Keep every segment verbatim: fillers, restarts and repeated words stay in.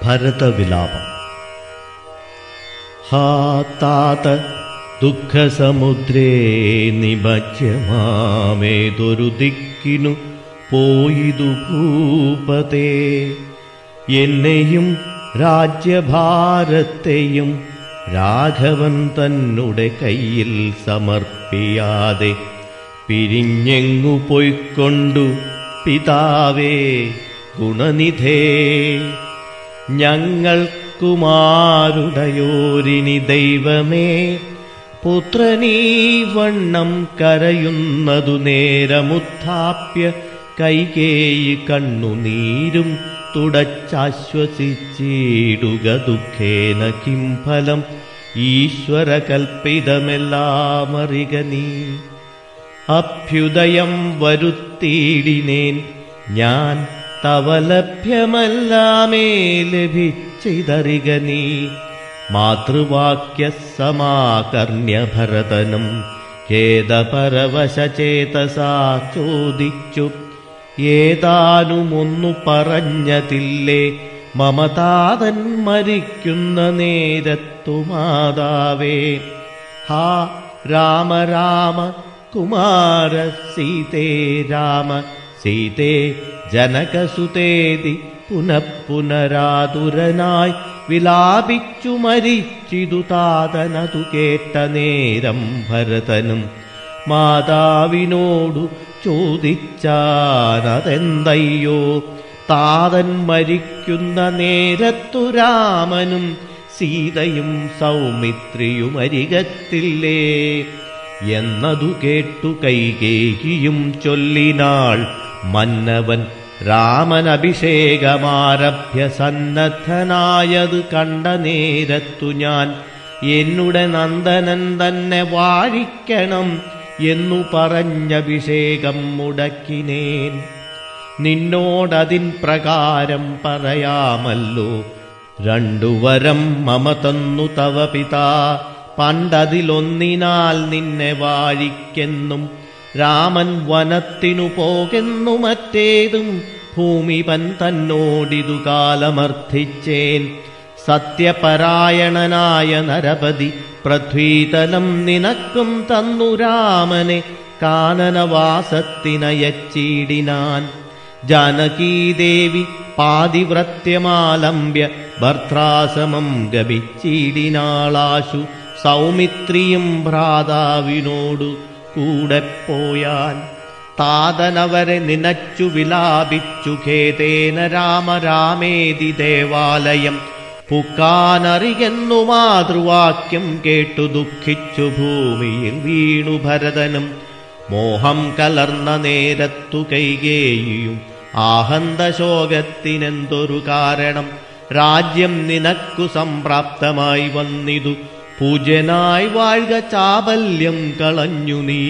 ഭരതവിലാപം. ഹാ താത ദുഃഖസമുദ്രേ നിമജ്ജമാമേതൊരു ദിക്കിനു പോയിതു ഭൂപതേ. എന്നെയും രാജ്യഭാരത്തെയും രാഘവൻ തന്നുടെ കയ്യിൽ സമർപ്പിയാതെ പിരിഞ്ഞെങ്ങു പൊയ്ക്കൊണ്ടു പിതാവേ ഗുണനിധേ. ഞങ്ങൾക്കുമാരുടയോരിനി ദൈവമേ പുത്രനീ വണ്ണം കരയുന്നതു നേരമുത്ഥാപ്യ കൈകേയി കണ്ണുനീരും തുടച്ചാശ്വസിച്ചിടുക. ദുഃഖേന കിം ഫലം ഈശ്വരകൽപ്പിതമെല്ലാമറിക നീ. അഭ്യുദയം വരുത്തിയിടിനേൻ ഞാൻ തവ ലഭ്യമല്ലാമേ ലഭിച്ചിതറിക നീ. മാതൃവാക്യ സമാകർണ്യ ഭരതനും ഖേദപരവശചേതസാ ചോദിച്ചു. ഏതാനുമൊന്നു പറഞ്ഞതില്ലേ മമതാതൻ മരിക്കുന്ന നേരത്തു മാതാവേ. ഹാ രാമ രാമ കുമാര സീതേ രാമ സീതേ ജനകസുതേതി പുനഃപുനരാതുരനായി വിലാപിച്ചു മരിച്ചിതു താതനതു കേട്ട നേരം ഭരതനും മാതാവിനോടു ചോദിച്ചാനതെന്തയ്യോ. താതൻ മരിക്കുന്ന നേരത്തു രാമനും സീതയും സൗമിത്രിയും അരികത്തില്ലേ എന്നതു കേട്ടു കൈകേയിയും ചൊല്ലിനാൾ. മന്നവൻ രാമനഭിഷേകമാരഭ്യ സന്നദ്ധനായത് കണ്ട നേരത്തു ഞാൻ എന്നുടെ നന്ദനൻ തന്നെ വാഴിക്കണം എന്നു പറഞ്ഞഭിഷേകം മുടക്കിനേൻ. നിന്നോടതിൻ പ്രകാരം പറയാമല്ലോ. രണ്ടുവരം മമ തന്നു തവ പിതാ. പണ്ടതിലൊന്നിനാൽ നിന്നെ വാഴിക്കെന്നും രാമൻ വനത്തിനു പോകെന്നു മറ്റേതും ഭൂമിപൻ തന്നോടിതു കാലമർത്ഥിച്ചേൻ. സത്യപരായണനായ നരപതി പൃഥ്വീതലം നിനക്കും തന്നു രാമനെ കാനനവാസത്തിനയച്ചിടിനാൻ. ജാനകീദേവി പാതിവ്രത്യമാലംബ്യ ഭർത്താസമം ഗമിച്ചിടിനാളാശു. സൗമിത്രിയും ഭ്രാതാവിനോടു കൂടെ പോയാൻ. താതനവരെ നിനച്ചു വിലാപിച്ചു ഖേദേന രാമ രാമേതി ദേവാലയം പുക്കാനറിയെന്നു മാതൃവാക്യം കേട്ടു ദുഃഖിച്ചു ഭൂമിയിൽ വീണു ഭരതനും. മോഹം കലർന്ന നേരത്തു കൈകേയിയും ആഹന്തശോകത്തിനെന്തൊരു കാരണം. രാജ്യം നിനക്കു സംപ്രാപ്തമായി വന്നിതു പൂജ്യനായി വാഴ്ക ചാബല്യം കളഞ്ഞു നീ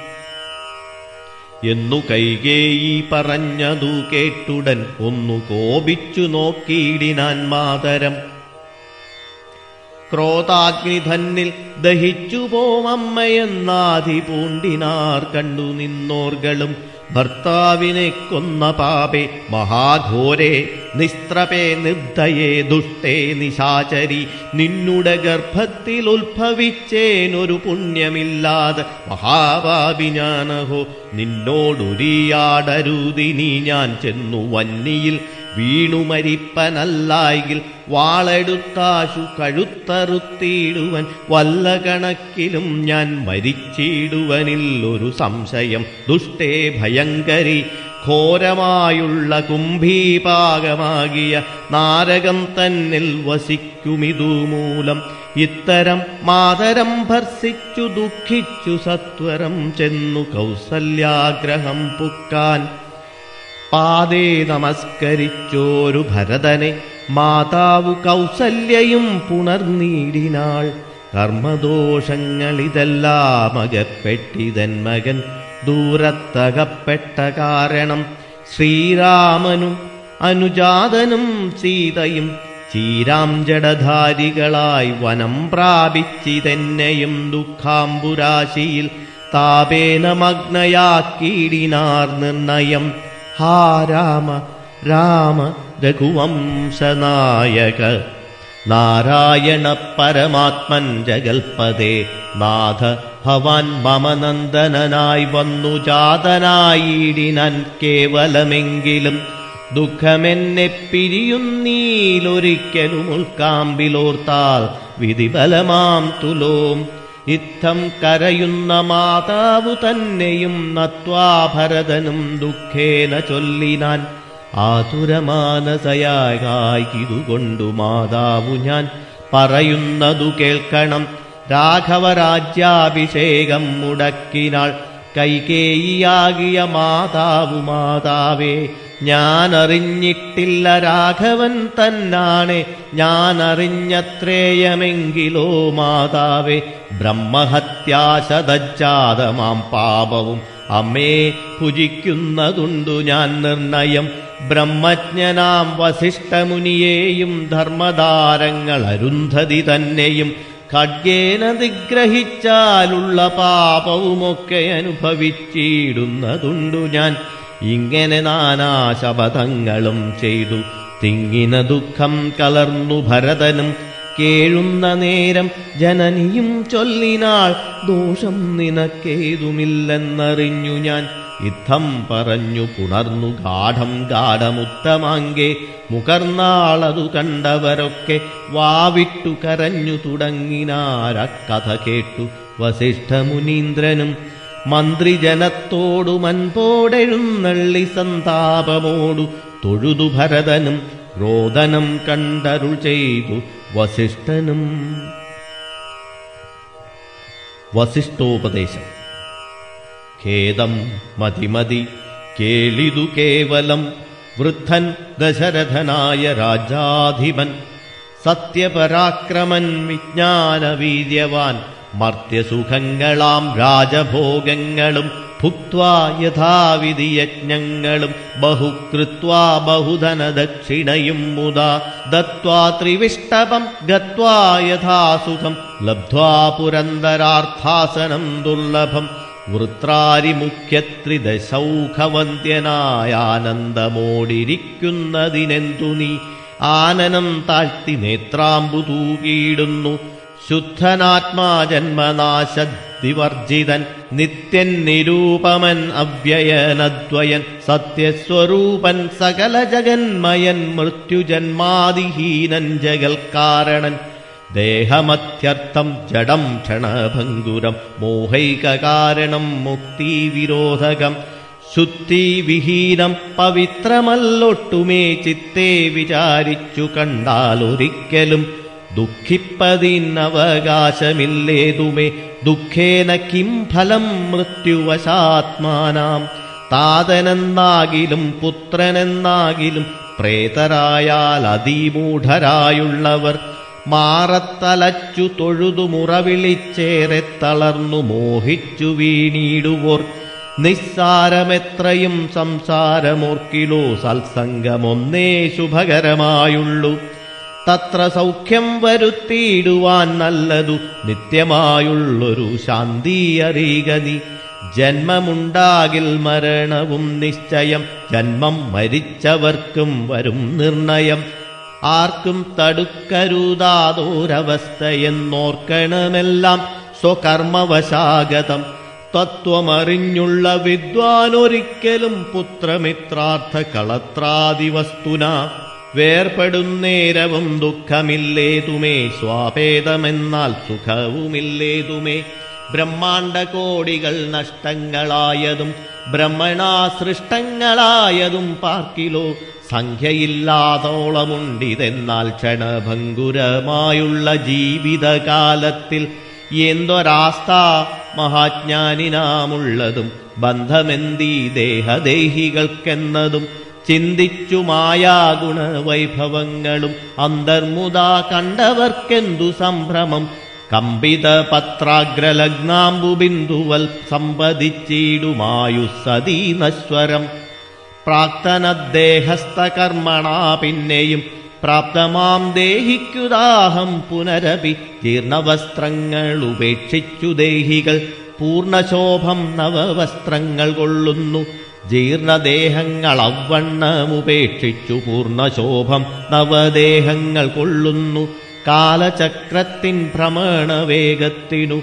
എന്നു കൈകേയി പറഞ്ഞതു കേട്ടുടൻ ഒന്നു കോപിച്ചു നോക്കിയിടിനാൻ മാതരം. ക്രോധാഗ്നിധന്നിൽ ദഹിച്ചു പോമമ്മയെന്നാധി പൂണ്ടിനാർ കണ്ടു നിന്നോർകളും. ഭർത്താവിനെ കൊന്ന പാപേ മഹാഘോരേ നിസ്ത്രപേ നിർദ്ദയേ ദുഷ്ടേ നിശാചരി. നിന്നുടെ ഗർഭത്തിൽ ഉത്ഭവിച്ചേനൊരു പുണ്യമില്ലാതെ മഹാപാപി ഞാനഹോ. നിന്നോടുരിയാടരുതിനി ഞാൻ ചെന്നു വന്നിയിൽ വീണു മരിപ്പനല്ലായിൽ വാളെടുത്താശു കഴുത്തറുത്തിയിടുവൻ. വല്ല കണക്കിലും ഞാൻ മരിച്ചിടുവനിൽ ഒരു സംശയം. ദുഷ്ടേ ഭയങ്കരി ഘോരമായുള്ള കുംഭീപാകമാകിയ നാരകം തന്നിൽ വസിക്കുമിതുമൂലം. ഇത്തരം മാതരം ഭർസിച്ചു ദുഃഖിച്ചു സത്വരം ചെന്നു കൗസല്യാഗ്രഹം പുക്കാൻ. പാദേ നമസ്കരിച്ചോരു ഭരതനെ മാതാവു കൗസല്യയും പുണർനീടിനാൾ. കർമ്മദോഷങ്ങളിതെല്ലാം അകപ്പെട്ടിതൻ മകൻ ദൂരത്തകപ്പെട്ട കാരണം. ശ്രീരാമനും അനുജാതനും സീതയും ചീരാം ജഡധാരികളായി വനം പ്രാപിച്ചിതെന്നെയും ദുഃഖാംബുരാശിയിൽ താപേന മഗ്നയാക്കിയിടിനാർ നിർണയം. ഹാ രാമ രാമ രഘുവംശനായക നാരായണ പരമാത്മൻ ജഗൽപദേ നാഥ ഭവാൻ മമ നന്ദനനായി വന്നു ജാതനായിടിനാൻ കേവലമെങ്കിലും ദുഃഖമെന്നെ പിരിയുന്നീലൊരിക്കലും ഉൾക്കാമ്പിലോർത്താൽ വിധിബലമാം തുലോം ഇത്തം കരയുന്ന മാതാവു തന്നെയും നത്വാ ഭരതനും ദുഃഖേന ചൊല്ലിനാൻ ആതുരമാനസയായിതുകൊണ്ടു മാതാവു ഞാൻ പറയുന്നതു കേൾക്കണം രാഘവരാജ്യാഭിഷേകം മുടക്കിനാൾ കൈകേയിയാകിയ മാതാവു മാതാവേ ഞാനറിഞ്ഞിട്ടില്ല രാഘവൻ തന്നാണെ ഞാനറിഞ്ഞത്രേയമെങ്കിലോ മാതാവേ ബ്രഹ്മഹത്യാശതജാതമാം പാപവും അമ്മേ ഭുജിക്കുന്നതുണ്ടു ഞാൻ നിർണയം ബ്രഹ്മജ്ഞനാം വസിഷ്ഠമുനിയെയും ധർമ്മധാരങ്ങൾ അരുന്ധതി തന്നെയും ഖഡ്ഗേന നിഗ്രഹിച്ചാലുള്ള പാപവുമൊക്കെ അനുഭവിച്ചിടുന്നതുണ്ടു ഞാൻ ഇങ്ങനെ നാനാശപഥങ്ങളും ചെയ്തു തിങ്ങിന ദുഃഖം കലർന്നു ഭരതനും കേഴുന്ന നേരം ജനനിയും ചൊല്ലിനാൾ ദോഷം നിനക്കേതുമില്ലെന്നറിഞ്ഞു ഞാൻ യുദ്ധം പറഞ്ഞു പുണർന്നു ഗാഠം ഗാഠമുത്തമാങ്കെ മുകർന്നാളതു കണ്ടവരൊക്കെ വാവിട്ടു കരഞ്ഞു തുടങ്ങിനാര കഥ കേട്ടു വസിഷ്ഠമുനീന്ദ്രനും മന്ത്രിജനത്തോടു മൻപോടെഴുന്നള്ളി സന്താപമോടു തൊഴുതു ഭരതനും രോദനം കണ്ടരുൾ ചെയ്തു വസിഷ്ഠനും. വസിഷ്ഠോപദേശം. ഖേദം മതിമതി കേളിതു കേവലം വൃദ്ധൻ ദശരഥനായ രാജാധിപൻ സത്യപരാക്രമൻ വിജ്ഞാനവീര്യവാൻ മർത്യസുഖങ്ങളാം രാജഭോഗങ്ങളും ഭുക്വാ യഥാവിധി യജ്ഞങ്ങളും ബഹുകൃത്വാ ബഹുധനദക്ഷിണയും മുദാ ദത്വാ ത്രിവിഷ്ടപം ഗത്വാ യഥാസുഖം ലബ്ധ്വാ പുരന്ദരാർത്ഥാസനം ദുർലഭം വൃത്രാരിമുഖ്യത്രിദശൗഖവന്ദ്യനായാനന്ദമോടിരിക്കുന്നതിനെന്തു നീ ആനനം താഴ്ത്തി നേത്രാമ്പു തൂകിയിടുന്നു ശുദ്ധനാത്മാ ജന്മനാശദ്വിവർജിതൻ നിത്യൻ നിരൂപമൻ അവ്യയനദ്വയൻ സത്യസ്വരൂപൻ സകല ജഗന്മയൻ മൃത്യുജന്മാദിഹീനൻ ജഗൽക്കാരണൻ ദേഹമത്യർത്ഥം ജഡം ക്ഷണഭംഗുരം മോഹൈകകാരണം മുക്തിവിരോധകം ശുദ്ധിവിഹീനം പവിത്രമല്ലൊട്ടുമേ ചിത്തേ വിചാരിച്ചു കണ്ടാലൊരിക്കലും ദുഃഖിപ്പതിനവകാശമില്ലേതുമേ ദുഃഖേന കിം ഫലം മൃത്യുവശാത്മാനാം താതനെന്നാകിലും പുത്രനെന്നാകിലും പ്രേതരായാൽ അതിമൂഢരായുള്ളവർ മാറത്തലച്ചു തൊഴുതു മുറവിളിച്ചേറെ തളർന്നു മോഹിച്ചു വീണിടുവോർ നിസ്സാരമെത്രയും സംസാരമോർക്കിലോ സത്സംഗമൊന്നേ ശുഭകരമായുള്ളൂ തത്ര സൗഖ്യം വരുത്തിയിടുവാൻ നല്ലതു നിത്യമായുള്ളൊരു ശാന്തി അറിയുക നീ ജന്മമുണ്ടാകിൽ മരണവും നിശ്ചയം ജന്മം മരിച്ചവർക്കും വരും നിർണയം ആർക്കും തടുക്കരുതാതൊരവസ്ഥയെന്നോർക്കണമെല്ലാം സ്വകർമ്മവശാഗതം തത്വമറിഞ്ഞുള്ള വിദ്വാനൊരിക്കലും പുത്രമിത്രാർത്ഥ കളത്രാദിവസ്തുന വേർപെടുന്നേരവും ദുഃഖമില്ലേതുമേ സ്വാഭേദമെന്നാൽ സുഖവുമില്ലേതുമേ ബ്രഹ്മാണ്ഡകോടികൾ നഷ്ടങ്ങളായതും ബ്രഹ്മണാ സൃഷ്ടങ്ങളായതും പാർക്കിലോ സംഖ്യയില്ലാതോളമുണ്ടിതെന്നാൽ ക്ഷണഭംഗുരമായുള്ള ജീവിതകാലത്തിൽ എന്തൊരാസ്ഥ മഹാജ്ഞാനിനാമുള്ളതും ബന്ധമെന്തീ ദേഹദേഹികൾക്കെന്നതും ചിന്തിച്ചു മായാഗുണവൈഭവങ്ങളും അന്തർമുദാ കണ്ടവർക്കെന്തു സംഭ്രമം കമ്പിത പത്രാഗ്രലഗ്നാംബുബിന്ദുവൽ സമ്പതിച്ചിടുമായുസ്സതീ നശ്വരം പ്രാക്തനദ്ദേഹസ്ഥകർമ്മണാ പിന്നെയും പ്രാപ്തമാം ദേഹിക്കുദാഹം പുനരപി ജീർണവസ്ത്രങ്ങൾ ഉപേക്ഷിച്ചു ദേഹികൾ പൂർണ്ണശോഭം നവവസ്ത്രങ്ങൾ കൊള്ളുന്നു ജീർണദേഹങ്ങൾ അവണ്ണമുപേക്ഷിച്ചു പൂർണ്ണശോഭം നവദേഹങ്ങൾ കൊള്ളുന്നു. കാലചക്രത്തിൻ ഭ്രമണവേഗത്തിനു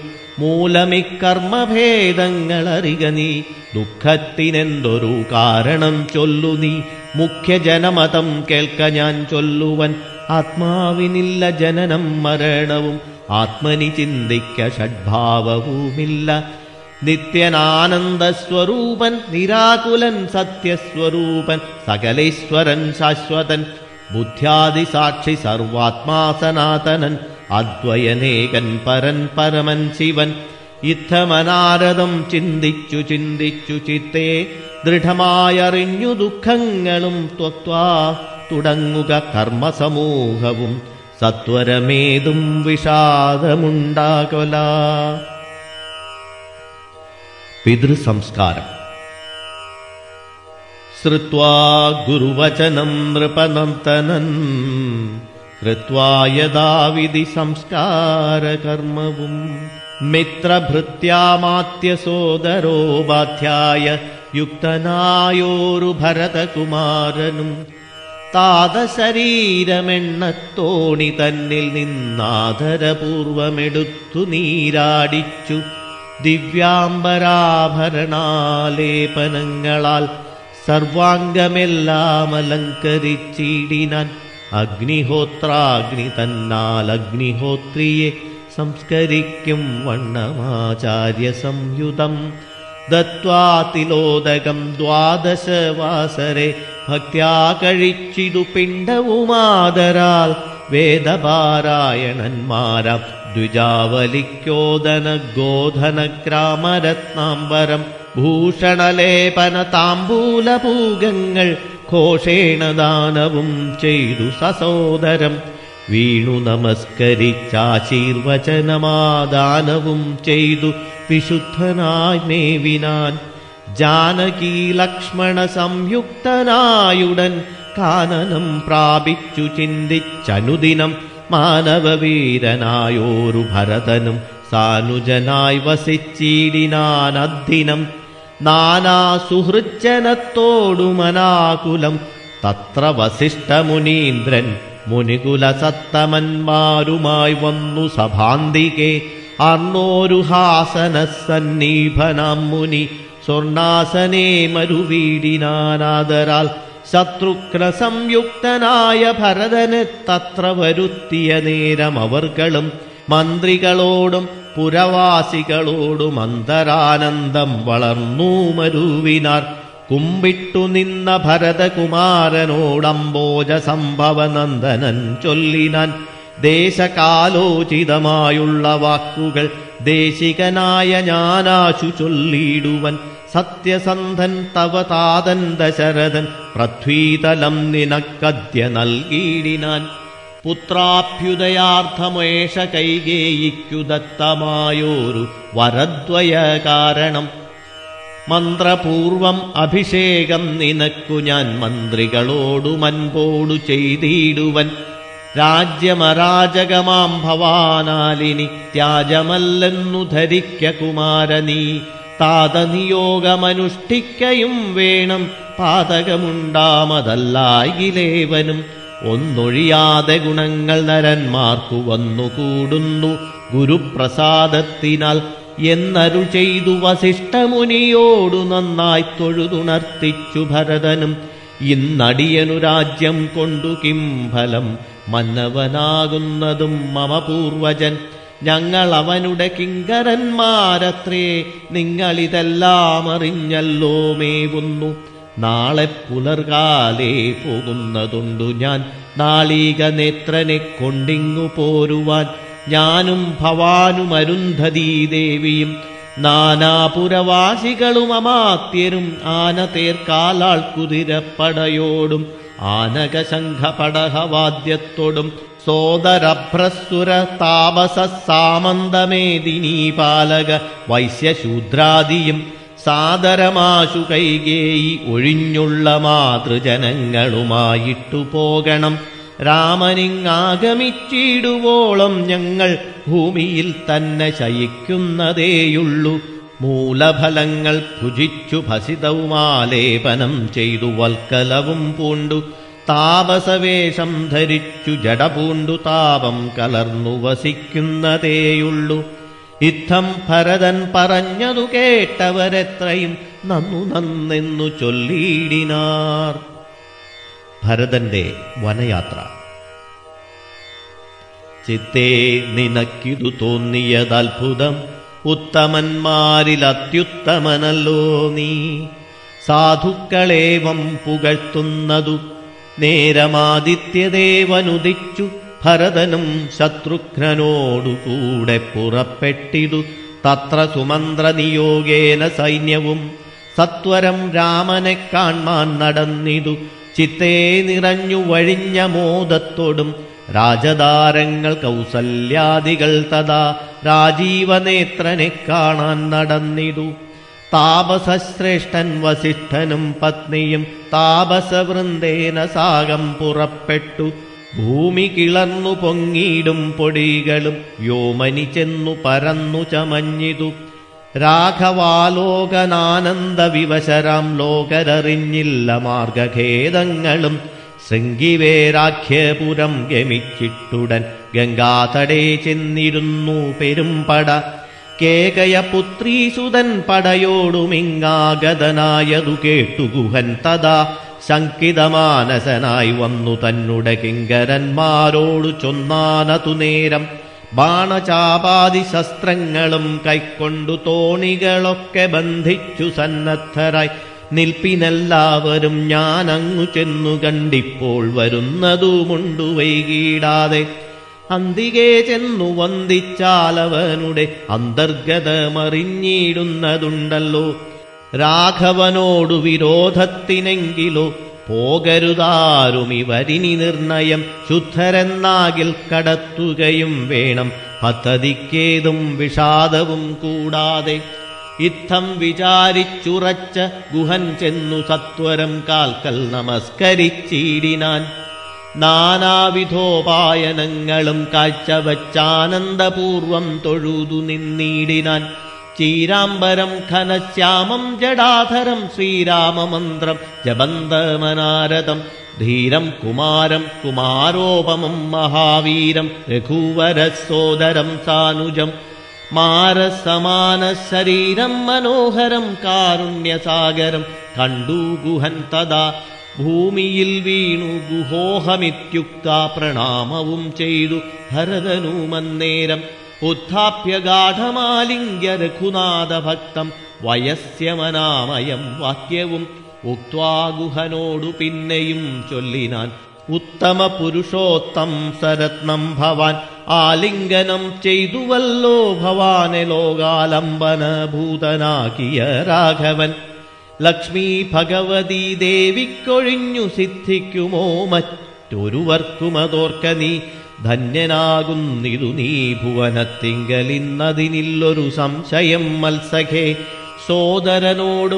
മൂലമിക്കർമ്മഭേദങ്ങളറിക നീ. ദുഃഖത്തിനെന്തൊരു കാരണം ചൊല്ലു നീ. മുഖ്യജനമതം കേൾക്ക ഞാൻ ചൊല്ലുവൻ. ആത്മാവിനില്ല ജനനം മരണവും, ആത്മനി ചിന്തിക്ക ഷഡ്ഭാവവുമില്ല. നിത്യനാനന്ദസ്വരൂപൻ നിരാകുലൻ സത്യസ്വരൂപൻ സകലേശ്വരൻ ശാശ്വതൻ. ബുദ്ധ്യാദിസാക്ഷി സർവാത്മാ സനാതനൻ അദ്വയനേകൻ പരൻ പരമൻ ശിവൻ. ഇത്തമനാരദം ചിന്തിച്ചു ചിന്തിച്ചു ചിത്തേ ദൃഢമായറിഞ്ഞു ദുഃഖങ്ങളും ത്വക്വാ തുടങ്ങുക കർമ്മസമൂഹവും സത്വരമേതും വിഷാദമുണ്ടാകൊല. പിതൃസംസ്കാരം. ശ്രുത്വാ ഗുരുവചനം നൃപനന്ദനൻ കൃത്വാ യഥാവിധി സംസ്കാരകർമ്മവും മിത്രഭൃത്യാമാത്യസോദരോപാധ്യായ യുക്തനായോരു ഭരതകുമാരനും താതശരീരമെണ്ണത്തോണി തന്നിൽ നിന്നാദരപൂർവമെടുത്തു നീരാടിച്ചു ദിവ്യാംബരാഭരണാലേപനങ്ങളാൽ സർവാംഗമെല്ലാം അലങ്കരിച്ചിടിനാൻ. അഗ്നിഹോത്രാഗ്നി തന്നാൽ അഗ്നിഹോത്രിയെ സംസ്കരിക്കും വണ്ണമാചാര്യ സംയുതം ദത്വാ തിലോദകം ദ്വാദശവാസരെ ഭക്ത്യാ കഴിച്ചിതു പിണ്ഡവുമാദരാൽ. വേദപാരായണന്മാരാം ദ്വിജാവലിക്കോദന ഗോധന ഗ്രാമരത്നാംബരം ഭൂഷണലേപന താംബൂലപൂഗങ്ങൾ ഘോഷേണ ദാനവും ചെയ്തു സസോദരം. വീണു നമസ്കരിച്ചാശീർവചനമാദാനവും ചെയ്തു വിശുദ്ധനായി മേവിനാൻ. ജാനകീ ലക്ഷ്മണ സംയുക്തനായുടൻ കാനനം പ്രാപിച്ചു ചിന്തിച്ചനുദിനം മാനവവീരനായോരു ഭരതനും സാനുജനായി വസിച്ചിടിനാനദ്ദിനം. നാനാ സുഹൃജ്ജനത്തോടുമനാകുലം തത്ര വസിഷ്ഠമുനീന്ദ്രൻ മുനികുലസത്തമന്മാരുമായി വന്നു സഭാന്തികെ. അർണോരു ഹാസനസന്നീഭനാം മുനി സ്വർണാസനേ മരുവീടിനാനാദരാൽ. ശത്രുഘ്ന സംയുക്തനായ ഭരതനെ തത്ര വരുത്തിയ നേരം അവർകളും മന്ത്രികളോടും പുരവാസികളോടും അന്തരാനന്ദം വളർന്നു മരുവിനാർ. കുമ്പിട്ടു നിന്ന ഭരതകുമാരനോടംബോജ സംഭവനന്ദനൻ ചൊല്ലിനാൻ. ദേശകാലോചിതമായുള്ള വാക്കുകൾ ദേശികനായ ഞാനാശു ചൊല്ലിടുവൻ. സത്യസന്ധൻ തവ താതൻ ദശരഥൻ പൃഥ്വീതലം നിനക്കദ്യ നൽകിയിടിനാൻ. പുത്രാഭ്യുദയാർത്ഥമേഷ കൈകേയിക്കു ദത്തമായോരു വരദ്വയ കാരണം. മന്ത്രപൂർവം അഭിഷേകം നിനക്കു ഞാൻ മന്ത്രികളോടു മൻപോടു ചെയ്തിടുവൻ. രാജ്യമരാജകമാം ഭവാനാലിനി ത്യാജമല്ലെന്നു ധരിക്ക കുമാരനീ. താതനിയോഗമനുഷ്ഠിക്കയും വേണം പാതകമുണ്ടാമതല്ലായിലേവനും. ഒന്നൊഴിയാതെ ഗുണങ്ങൾ നരന്മാർക്കു വന്നുകൂടുന്നു ഗുരുപ്രസാദത്തിനാൽ എന്നരുൾ ചെയ്തു വസിഷ്ഠമുനിയോടു നന്നായി തൊഴുതുണർത്തിച്ചു ഭരതനും. ഇന്നടിയനു രാജ്യം കൊണ്ടു കിം ഫലം മന്നവനാകുന്നതും മമ പൂർവജൻ. ഞങ്ങൾ അവനുടെ കിങ്കരന്മാരത്രേ, നിങ്ങളിതെല്ലാം അറിഞ്ഞല്ലോ മേവുന്നു. നാളെ പുലർകാലേ പോകുന്നതുണ്ടു ഞാൻ നാളീക നേത്രനെ കൊണ്ടിങ്ങു പോരുവാൻ. ഞാനും ഭവാനും അരുന്ധതീ ദേവിയും നാനാപുരവാസികളും അമാത്യരും ആന തേർക്കാലാൾ കുതിരപ്പടയോടും ആനകശംഖപടഹവാദ്യത്തോടും സോദരഭ്രസുര താപസ സാമന്തമേദിനീ പാലക വൈശ്യശൂദ്രാദിയും സാദരമാശു കൈകേയി ഒഴിഞ്ഞുള്ള മാതൃജനങ്ങളുമായിട്ടു പോകണം. രാമനിങ്ങാഗമിച്ചിടുവോളം ഞങ്ങൾ ഭൂമിയിൽ തന്നെ ശയിക്കുന്നതേയുള്ളൂ. മൂലഫലങ്ങൾ ഭുജിച്ചു ഭസിതവുമാലേപനം ചെയ്തു വൽക്കലവും പൂണ്ടു താപസവേഷം ധരിച്ചു ജടപൂണ്ടു താപം കലർന്നു വസിക്കുന്നതേയുള്ളൂ. ഇത്തം ഭരതൻ പറഞ്ഞതു കേട്ടവരെത്രയും നന്നു നന്നെന്നു ചൊല്ലിയിടിനാർ. ഭരതന്റെ വനയാത്ര. ചിത്തേ നിനക്കിതു തോന്നിയതത്ഭുതം, ഉത്തമന്മാരിലത്യുത്തമനല്ലോ നീ. സാധുക്കളേവം പുകഴ്ത്തുന്നതു നേരമാദിത്യദേവനുദിച്ചു ഭരതനും ശത്രുഘ്നനോടുകൂടെ പുറപ്പെട്ടിതു. തത്ര സുമന്ത്രനിയോഗേന സൈന്യവും സത്വരം രാമനെ കാൺമാൻ നടന്നിതു. ചിത്തേ നിറഞ്ഞു വഴിഞ്ഞ മോദത്തോടും രാജധാരങ്ങൾ കൗസല്യാദികൾ തഥാ രാജീവനേത്രനെ കാണാൻ നടന്നിതു. താപസശ്രേഷ്ഠൻ വസിഷ്ഠനും പത്നിയും താപസവൃന്ദേന സാഗം പുറപ്പെട്ടു. ഭൂമി കിളർന്നു പൊങ്ങിയിടും പൊടികളും വ്യോമനി ചെന്നു പരന്നു ചമഞ്ഞിതു. രാഘവാലോകനാനന്ദ വിവശരാം ലോകരറിഞ്ഞില്ല മാർഗഖേദങ്ങളും. ശൃംഗിവേരാഖ്യപുരം ഗമിച്ചിട്ടുടൻ ഗംഗാതടേ ചെന്നിരുന്നു പെരുമ്പട. കേകയപുത്രീസുതൻ പടയോടുമിങ്ങാഗതനായതു കേട്ടു ഗുഹൻ തഥാ ശങ്കിതമാനസനായി വന്നു തന്നെ കിങ്കരന്മാരോടു ചൊന്നാനതു നേരം. ബാണചാപാദി ശസ്ത്രങ്ങളും കൈക്കൊണ്ടു തോണികളൊക്കെ ബന്ധിച്ചു സന്നദ്ധരായി നിൽപ്പിനെല്ലാവരും ഞാനങ്ങു ചെന്നു കണ്ടിപ്പോൾ വരുന്നതുമുണ്ടു വൈകിടാതെ. അന്തികെ ചെന്നു വന്ദിച്ചാലവനുടെ അന്തർഗതമറിഞ്ഞിടുന്നതുണ്ടല്ലോ. രാഘവനോടു വിരോധത്തിനെങ്കിലോ പോകരുതാരുമിവരിനി നിർണയം. ശുദ്ധരെന്നാകിൽ കടത്തുകയും വേണം പദ്ധതിക്കേതും വിഷാദവും കൂടാതെ. ഇത്തം വിചാരിച്ചുറച്ച ഗുഹൻ ചെന്നു സത്വരം കാൽക്കൽ നമസ്കരിച്ചിടിനാൻ. നാനാവിധോപായനങ്ങളും കാഴ്ചവച്ചാനന്ദപൂർവം തൊഴുതു നിന്നിടിനാൻ. ചീരാംബരം ഘനശ്യാമം ജടാധരം ശ്രീരാമമന്ത്രം ജപന്തമനാരദം. ധീരം കുമാരം കുമാരോപമം മഹാവീരം രഘുവരസോദരം സാനുജം. മാരസമാന ശരീരം മനോഹരം കാരുണ്യസാഗരം കണ്ടു ഗുഹൻ തഥാ. ഭൂമിയിൽ വീണു ഗുഹോഹമിത്യുക്ത പ്രണാമവും ചെയ്തു ഭരതനുമന്നേരം. ഉത്ഥാപ്യ ഗാഠമാലിംഗ്യ രഘുനാഥ ഭക്തം വയസ്യമനാമയം വാക്യവും ഉക്ത്വാ ഗുഹനോടു പിന്നെയും ചൊല്ലിനാൻ. ഉത്തമ പുരുഷോത്തം സരത്നം ഭവാൻ ആലിംഗനം ചെയ്തുവല്ലോ ഭവാനെ ലോകാലംബന ഭൂതനാക്കിയ രാഘവൻ. ലക്ഷ്മി ഭഗവതി ദേവിക്കൊഴിഞ്ഞു സിദ്ധിക്കുമോ മറ്റൊരുവർക്കുമതോർക്ക നീ. ധന്യനാകുന്നിതു നീ ഭുവനത്തിങ്കലിന്നതിനില്ലൊരു സംശയം മത്സഖേ. സോദരനോടും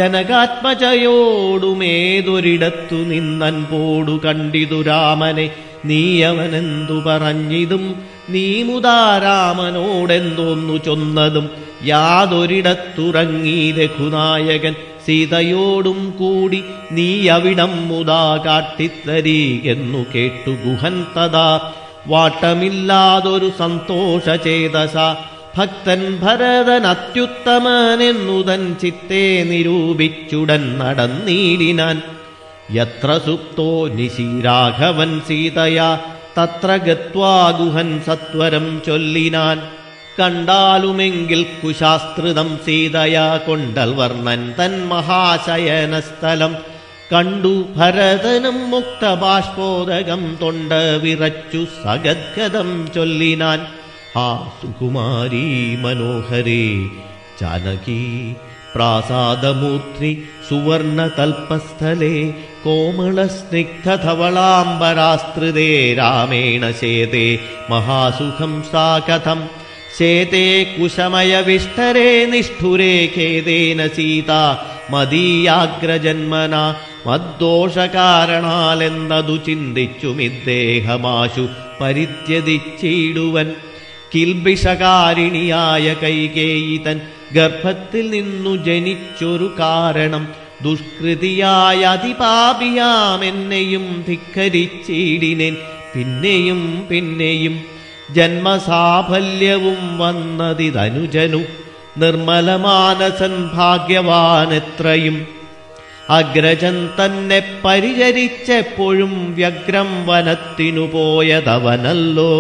ജനകാത്മജയോടുമേതൊരിടത്തു നിന്നൻപോടു കണ്ടിതു രാമനെ. നീയവനെന്തു പറഞ്ഞിതും നീ മുതാ രാമനോടെന്തോന്നു ചൊന്നതും. യാതൊരിടത്തുറങ്ങി രഘുനായകൻ സീതയോടും കൂടി നീ അവിടം മുതാ കാട്ടിത്തരീകെന്നു കേട്ടു ഗുഹൻ തഥാ. വാട്ടമില്ലാതൊരു സന്തോഷചേതസ ഭക്തൻ ഭരതൻ അത്യുത്തമനെന്നുതൻ ചിത്തേ നിരൂപിച്ചുടൻ നടന്നീടിനാൻ. യത്ര സുപ്തോ നിശി രാഘവൻ സീതയാ തത്ര ഗത്വാ ഗുഹൻ സത്വരം ചൊല്ലിനാൻ. കണ്ടാലുമെങ്കിൽ കുശാസ്ത്രിതം സീതയാ കൊണ്ടൽ വർണ്ണൻ തൻ മഹാശയനസ്ഥലം. കണ്ടു ഭരതനും മുക്തബാഷ്പോദകം തൊണ്ട വിറച്ചു സഗദ്ഗതം ചൊല്ലിനാൻ. ആ സുകുമാരീ മനോഹരേ ജാനകി പ്രാസാദമൂർത്തി സുവർണതൽപസ്ഥലേ കോമളസ്നിഗ്ധധവളാംബരാസ്ത്രിതേ രാമേണ ശേതേ മഹാസുഖം സാ കഥം. ശേതേ കുശമയവിഷ്ടരേ നിഷ്ഠുരേ ഖേദേന സീതാ മദീയാഗ്രജന്മന. മദ്ദോഷകാരണാലെന്നതു ചിന്തിച്ചുമിദ്ദേഹമാശു പരിത്യജിച്ചിടുവൻ. കിൽബിഷകാരിണിയായ കൈകേയി തൻ ഗർഭത്തിൽ നിന്നു ജനിച്ചൊരു കാരണം ദുഷ്കൃതിയായ അതിപാപിയാമെന്നെയും ധിക്കരിച്ചിടിനേൻ പിന്നെയും പിന്നെയും. ജന്മസാഫല്യവും വന്നതിതനുജനു നിർമ്മലമാനസൻ ഭാഗ്യവാനെത്രയും. അഗ്രജൻ തന്നെ പരിചരിച്ചെപ്പോഴും വ്യഗ്രം വനത്തിനു പോയതവനല്ലോ.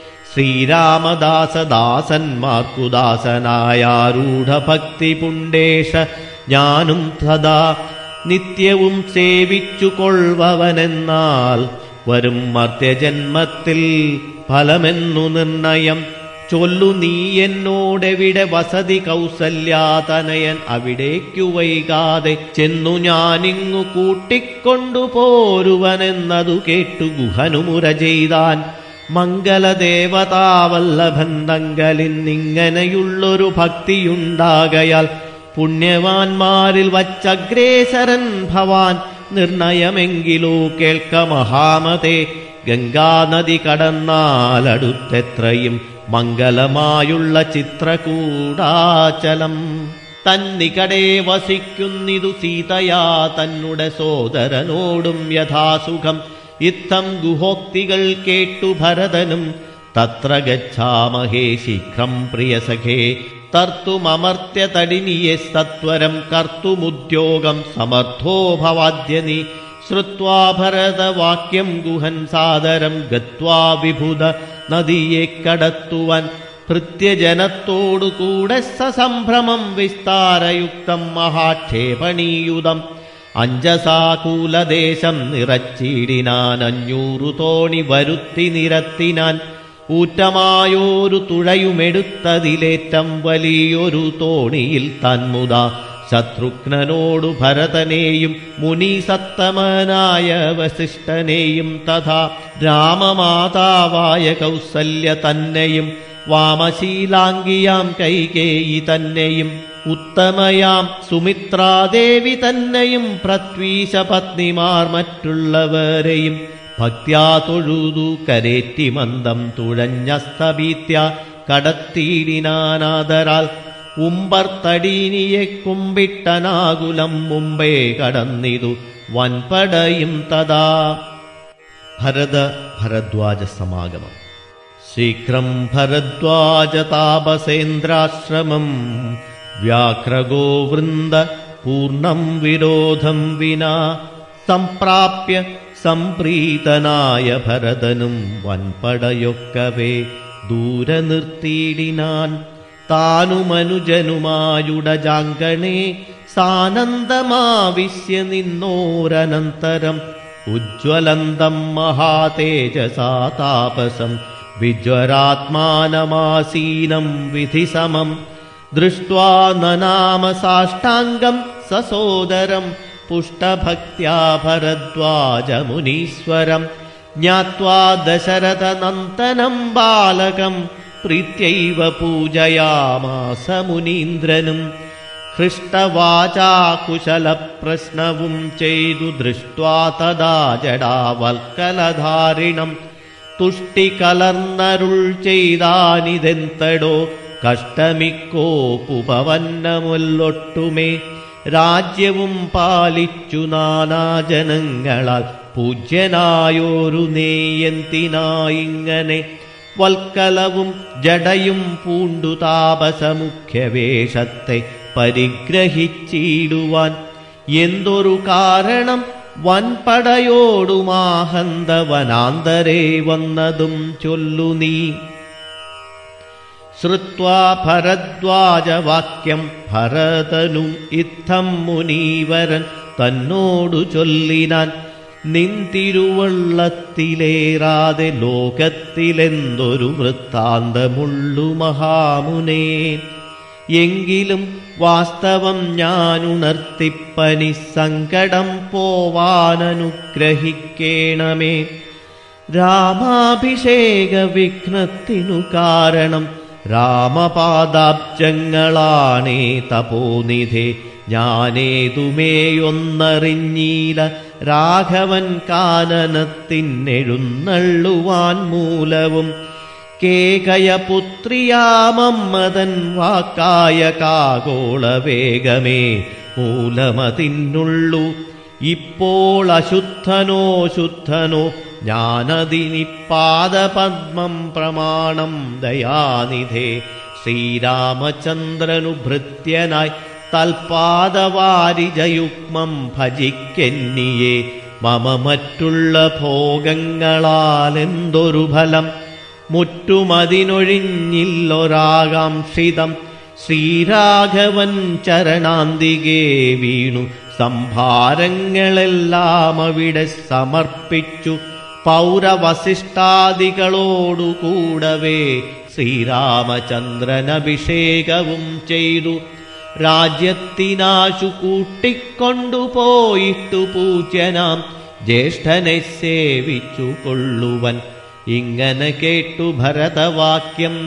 ശ്രീരാമദാസദാസന്മാർക്കു ദാസനായാരൂഢഭക്തി പുണ്ടേഷ ഞാനും സദാ നിത്യവും സേവിച്ചു കൊള്ളുവവനെന്നാൽ വരും മർത്യജന്മത്തിൽ ഫലമെന്നു നിർണയം. ചൊല്ലു നീ എന്നോടെവിടെ വസതി കൗസല്യാതനയൻ അവിടേക്കു വൈകാതെ ചെന്നു ഞാനിങ്ങു കൂട്ടിക്കൊണ്ടു പോരുവനെന്നതു കേട്ടു ഗുഹനുമുര ചെയ്താൻ. മംഗലദേവതാവല്ലഭന്തങ്കലിന്നിങ്ങനെയുള്ളൊരു ഭക്തിയുണ്ടാകയാൽ പുണ്യവാന്മാരിൽ വച്ചഗ്രേസരൻ ഭവാൻ. നിർണയമെങ്കിലോ കേൾക്ക മഹാമതേ, ഗംഗാനദി കടന്നാലടുത്തെത്രയും മംഗലമായുള്ള ചിത്രകൂടാചലം. തന്നികടേ വസിക്കുന്നിതു സീതയാ തന്നുടെ സോദരനോടും യഥാസുഖം. ഇത്തം ഗുഹോക്തികൾ കേട്ടു ഭരതനും തത്ര ഗച്ഛാമഹേ ശീഘ്രം പ്രിയസഖേ. തർത്തുമമർത്യ തടിനിയെ സത്വരം കർത്തുമുദ്യോഗം സമർത്ഥോ ഭവാദ്യനി. ശ്രുത്വാ ഭരതവാക്യം ഗുഹൻ സാദരം ഗത്വാ വിഭുത നദിയെ കടത്തുവാൻ. ഭൃത്യജനത്തോടുകൂടെ സസംഭ്രമം വിസ്താരയുക്തം മഹാക്ഷേപണീയുതം. അഞ്ജസാകൂലദേശം നിറച്ചിടിനാൻ അഞ്ഞൂറു തോണി വരുത്തി നിരത്തിനാൻ. ഊറ്റമായോരു തുഴയുമെടുത്തതിലേറ്റം വലിയൊരു തോണിയിൽ തന്മുതാ ശത്രുഘ്നനോടു ഭരതനെയും മുനിസത്തമനായ വസിഷ്ഠനെയും തഥാ രാമമാതാവായ കൗസല്യ തന്നെയും വാമശീലാംഗിയാം കൈകേയി തന്നെയും ഉത്തമയാം സുമിത്രാദേവി തന്നെയും പൃഥ്വീശ പത്നിമാർ മറ്റുള്ളവരെയും ഭക്ത്യാ തൊഴുതു കരേറ്റി മന്ദം തുഴഞ്ഞസ്തഭീത്യ കടത്തിയിടിനാനാദരാൽ. ഉമ്പർത്തടീനിയെ കുമ്പിട്ടനാകുലം മുമ്പേ കടന്നിതു വൻപടയും തഥാ. ഭരത ഭരദ്വാജ സമാഗമം. ശീഘ്രം ഭരദ്വാജ താപസേന്ദ്രാശ്രമം വ്യാഘ്രഗോ വൃന്ദ പൂർണം വിരോധം വിനാ സംപ്രാപ്യ സംപ്രീതനായ ഭരതനും വൻപടയൊക്കവേ ദൂരെ നിർത്തിയിടിനാൻ. താനുമനുജനുമായുടജാങ്കണേ സാനന്ദമാവിശ്യ നിന്നോരനന്തരം ഉജ്ജ്വലന്തം മഹാതേജസാ താപസം വിജ്വരാത്മാനമാസീനം വിധിസമം. ദൃഷ്ട്വാ നനാമ സാഷ്ടാംഗം സസോദരം പുഷ്ടഭക്ത്യാ ഭരദ്വാജമുനീശ്വരം. ജ്ഞാത്വാ ദശരഥനന്ദനം ബാലകം പ്രീത്യൈവ പൂജയാമാസ മുനീന്ദ്രനും. ഹൃഷ്ടവാചാ കുശലപ്രശ്നവും ചെയ്തു ദൃഷ്ട്വാ തദാ ജടാവൽക്കലധാരിണം. തുഷ്ടി കലർന്നരുൾ ചെയ്താനിതെന്തടോ കഷ്ടമിക്കോപ്പുപവന്നമൊല്ലൊട്ടുമേ. രാജ്യവും പാലിച്ചു നാനാജനങ്ങളാൽ പൂജ്യനായോരു നേയന്തിനായിങ്ങനെ. വൽക്കലവും ജടയും പൂണ്ടു താപസമുഖ്യവേഷത്തെ പരിഗ്രഹിച്ചിടുവാൻ. എന്തൊരു കാരണം വൻപടയോടുമാഹന്ത വനാന്തരേ വന്നതും ചൊല്ലു നീ. ശ്രുത്വാ ഭരദ്വാജവാക്യം ഭരതനും ഇത്തം മുനീവരൻ തന്നോടു ചൊല്ലിനാൻ. നിന്തിരുവള്ളത്തിലേറാതെ ലോകത്തിലെന്തൊരു വൃത്താന്തമുള്ളു മഹാമുനേ. എങ്കിലും വാസ്തവം ഞാനുണർത്തിപ്പനി സങ്കടം പോവാനനുഗ്രഹിക്കേണമേ. രാമാഭിഷേക വിഘ്നത്തിനു കാരണം രാമപാദാബ്ജങ്ങളാണേ തപോനിധേ. ഞാനേതുമേയൊന്നറിഞ്ഞീല രാഘവൻ കാനനത്തിനെഴുന്നള്ളുവാൻ മൂലവും. കേകയപുത്രിയാമമ്മതൻ വാക്കായ കാകോളവേഗമേ മൂലമതിന്നുള്ളു. ഇപ്പോൾ അശുദ്ധനോ ശുദ്ധനോ ഞാനതിനിപ്പാദപദ്മം പ്രമാണം ദയാനിധേ. ശ്രീരാമചന്ദ്രനു ഭൃത്യനായി തൽപാദവാരിജയുഗ്മം ഭജിക്കെന്നിയെ. മമ മറ്റുള്ള ഭോഗങ്ങളാലെന്തൊരു ഫലം, മുറ്റുമതിനൊഴിഞ്ഞില്ലൊരാകാംക്ഷിതം. ശ്രീരാഘവൻ ചരണാന്തികേ വീണു സംഭാരങ്ങളെല്ലാം അവിടെ സമർപ്പിച്ചു. പൗരവസിഷ്ഠാദികളോടുകൂടവേ ശ്രീരാമചന്ദ്രനഭിഷേകവും ചെയ്തു. രാജ്യത്തിനാശു കൂട്ടിക്കൊണ്ടുപോയിട്ടു പൂജ്യനാം ജ്യേഷ്ഠനെ സേവിച്ചു കൊള്ളുവൻ. ഇങ്ങനെ കേട്ടു ഭരതവാക്യം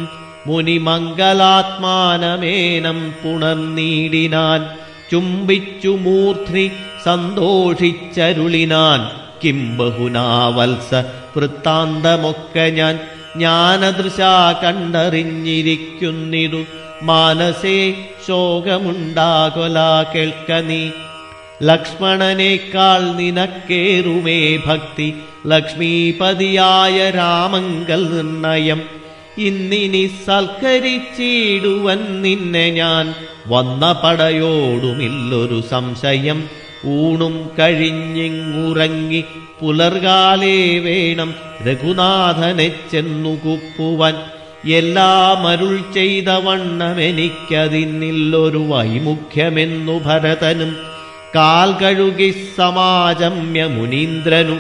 മുനിമംഗലാത്മാനമേനം പുണർനീടിനാൻ. ചുംബിച്ചു മൂർധ്നി സന്തോഷിച്ചരുളിനാൻ. കിം ബഹുനാവത്സ വൃത്താന്തമൊക്കെ ഞാൻ ജ്ഞാനദൃശാ കണ്ടറിഞ്ഞിരിക്കുന്നിതു. മാനസേ ശോകമുണ്ടാകൊല കേൾക്ക നീ. ലക്ഷ്മണനേക്കാൾ നിനക്കേറുമേ ഭക്തി, ലക്ഷ്മീപതിയായ രാമങ്കൽ നിർണയം. ഇന്നിനി സൽക്കരിച്ചിടുവൻ നിന്നെ ഞാൻ, വന്ന പടയോടുമില്ലൊരു സംശയം. ഊണും കഴിഞ്ഞിങ്ങുറങ്ങി പുലർകാലേ വേണം രഘുനാഥനെ ചെന്നു കുപ്പുവാൻ. എല്ലാം അരുൾ ചെയ്ത വണ്ണമെനിക്കതിന്നില്ലൊരു വൈമുഖ്യമെന്നു ഭരതനും. കാൽ കഴുകി സമാജമ്യ മുനീന്ദ്രനു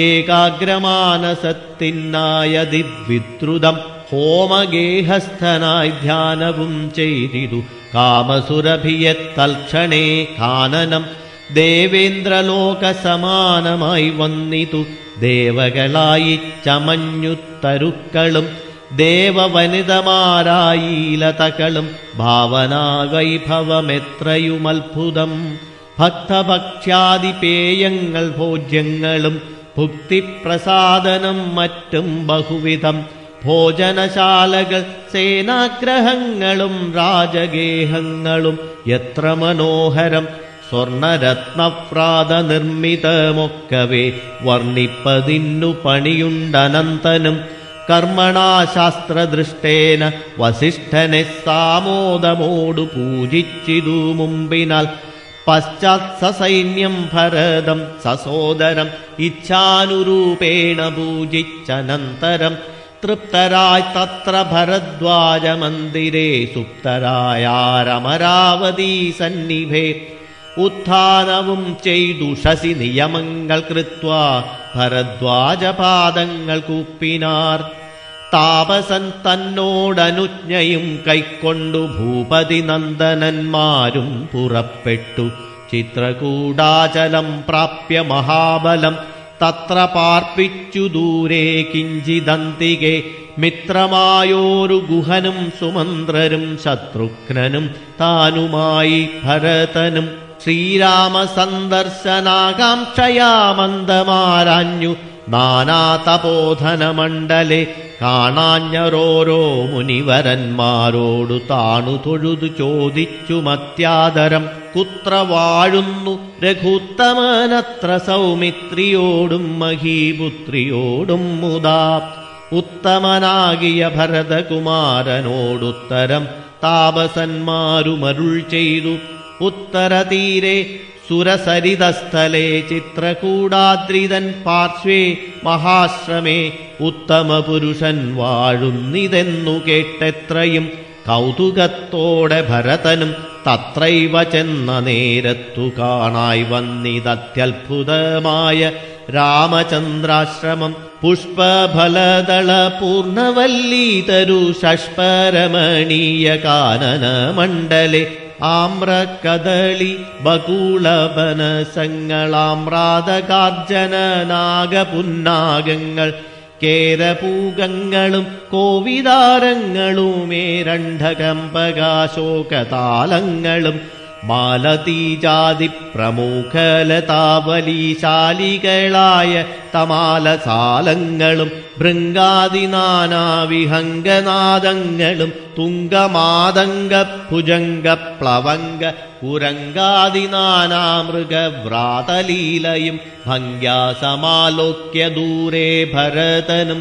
ഏകാഗ്രമാനസത്തിനായതിവിദ്രുതം. ഹോമഗേഹസ്ഥനായി ധ്യാനവും ചെയ്തിതു കാമസുരഭിയെ തൽക്ഷണേ കാനനം. ദേവേന്ദ്രലോകസമാനമായി വന്നിതു ദേവകളായി ചമഞ്ഞു തരുക്കളും. ദേവവനിതമാരായീലതകളും ഭാവനാവൈഭവമെത്രയുമത്ഭുതം. ഭക്തഭക്ഷ്യാദിപേയങ്ങൾ ഭോജ്യങ്ങളും ഭുക്തിപ്രസാദനം മറ്റും ബഹുവിധം. ഭോജനശാലകൾ സേനാഗ്രഹങ്ങളും രാജഗേഹങ്ങളും എത്ര മനോഹരം. സ്വർണരത്നപ്രാത നിർമ്മിതമൊക്കവേ വർണ്ണിപ്പതിന്നു പണിയുണ്ടനന്തനും. കർമ്മണാശാസ്ത്രദൃഷ്ടേന വസിഷ്ഠനെ സാമോദമോടു പൂജിച്ചിതു മുമ്പിനാൽ. പശ്ചാത് സസൈന്യം ഭരതം സസോദരം ഇച്ഛാനുരൂപേണ പൂജിച്ചനന്തരം. തൃപ്തരായി തത്ര ഭരദ്വാജമന്ദിരേ സുപ്തരായാരമരാവതീ സന്നിഭേ. ഉത്ഥാനവും ചെയ്തു ശശി നിയമങ്ങൾ കൃത്വാ ഭരദ്വാജപാദങ്ങൾ കൂപ്പിനാർ. താപസൻ തന്നോടനുജ്ഞയും കൈക്കൊണ്ടു ഭൂപതി നന്ദനന്മാരും പുറപ്പെട്ടു. ചിത്രകൂടാചലം പ്രാപ്യ മഹാബലം തത്ര പാർപ്പിച്ചു ദൂരെ കിഞ്ചിദന്തികെ. മിത്രമായോരു ഗുഹനും സുമന്ത്രരും ശത്രുഘ്നനും താനുമായി ഭരതനും. ശ്രീരാമ സന്ദർശനാകാംക്ഷയാ മന്ദമാരാഞ്ഞു നാനാതപോധനമണ്ഡലെ. കാണാഞ്ഞരോരോ മുനിവരന്മാരോടു താണു തൊഴുതു ചോദിച്ചു മത്യാദരം. കുത്ര വാഴുന്നു രഘുത്തമനത്ര സൗമിത്രിയോടും മഹീപുത്രിയോടും മുദാ. ഉത്തമനാകിയ ഭരതകുമാരനോടുത്തരം താപസന്മാരുമരുൾ ചെയ്തു. ഉത്തരതീരെ സുരസരിതസ്ഥലേ ചിത്രകൂടാദ്രിതൻ പാർശ്വേ മഹാശ്രമേ. ഉത്തമപുരുഷൻ വാഴുന്നിതെന്നു കേട്ടെത്രയും കൗതുകത്തോടെ ഭരതനും തത്രൈവ ചെന്ന നേരത്തു കാണായി വന്നിതത്യത്ഭുതമായ രാമചന്ദ്രാശ്രമം. പുഷ്പഫലദള പൂർണവല്ലീതരു ഷഷ്പരമണീയ കാനന മണ്ഡലെ. ആമ്രകദളി ബകൂളബനസങ്ങളാമ്രാതകാർജന നാഗപുന്നാഗങ്ങൾ കേരപൂഗങ്ങളും കോവിതാരങ്ങളുമേരണ്ഡകമ്പകാശോകതാലങ്ങളും മാലതീജാതി പ്രമുഖലതാവലീശാലികളായ തമാലസാലങ്ങളും ഭൃംഗാദിനാനാവിഹംഗനാദങ്ങളും തുംഗമാതംഗ ഭുജംഗ പ്ലവംഗ കുരങ്കാദിനാനാമൃഗവ്രാതലീലയും ഭംഗ്യാ സമാലോക്യ ദൂരെ ഭരതനും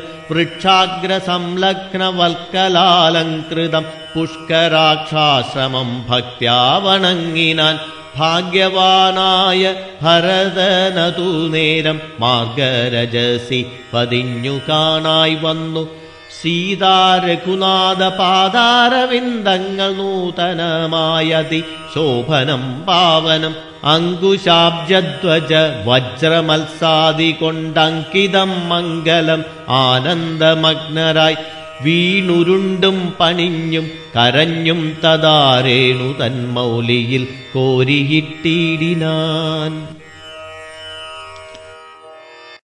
വൃക്ഷാഗ്രസംലഗ്നവൽക്കലാലങ്കൃതം പുഷ്കരാക്ഷാശ്രമം ഭക്ത്യാ വണങ്ങിനാൻ. ഭാഗ്യവാനായ ഭരതനതു നേരം മാർഗരജസി പതിഞ്ഞു കാണായി വന്നു. സീതാരഘുനാഥ പാദാരവിന്ദങ്ങൾ നൂതനമായതി ശോഭനം പാവനം അങ്കുശാബ്ജധ്വജ വജ്രമത്സാദി കൊണ്ടങ്കിതം മംഗലം ആനന്ദമഗ്നരായി വീണുരുണ്ടും പണിഞ്ഞും കരഞ്ഞും തദാരേണു തന്മൗലിയിൽ കോരിയിട്ടിടിനാൻ.